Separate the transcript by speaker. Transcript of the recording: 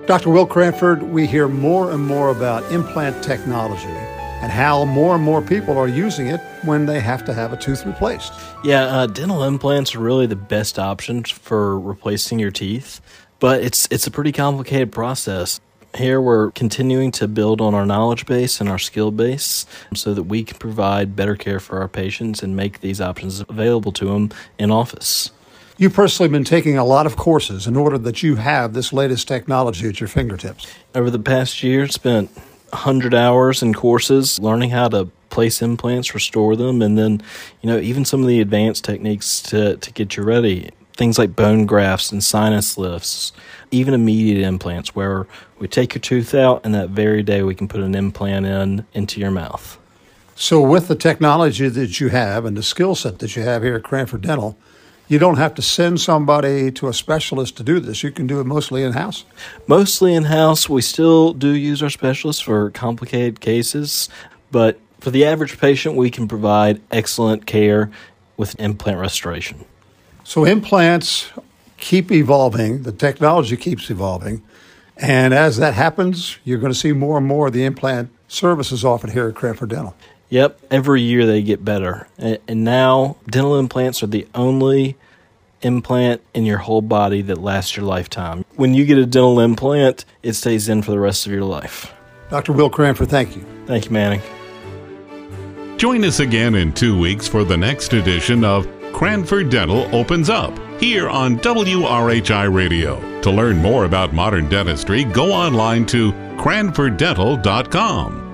Speaker 1: Dr. Will Cranford, we hear more and more about implant technology and how more and more people are using it when they have to have a tooth replaced.
Speaker 2: Yeah, dental implants are really the best option for replacing your teeth, but it's a pretty complicated process. Here we're continuing to build on our knowledge base and our skill base so that we can provide better care for our patients and make these options available to them in office.
Speaker 1: You've personally been taking a lot of courses in order that you have this latest technology at your fingertips.
Speaker 2: Over the past year, spent 100 hours in courses learning how to place implants, restore them, and then, even some of the advanced techniques to get you ready. Things like bone grafts and sinus lifts, even immediate implants where we take your tooth out and that very day we can put an implant into your mouth.
Speaker 1: So with the technology that you have and the skill set that you have here at Cranford Dental, you don't have to send somebody to a specialist to do this. You can do it mostly in-house?
Speaker 2: Mostly in-house. We still do use our specialists for complicated cases, but for the average patient, we can provide excellent care with implant restoration.
Speaker 1: So implants keep evolving, the technology keeps evolving, and as that happens, you're going to see more and more of the implant services offered here at Cranford Dental.
Speaker 2: Yep, every year they get better. And now dental implants are the only implant in your whole body that lasts your lifetime. When you get a dental implant, it stays in for the rest of your life.
Speaker 1: Dr. Will Cranford, thank you.
Speaker 2: Thank you, Manning.
Speaker 3: Join us again in 2 weeks for the next edition of Cranford Dental Opens Up here on WRHI Radio. To learn more about modern dentistry, go online to cranforddental.com.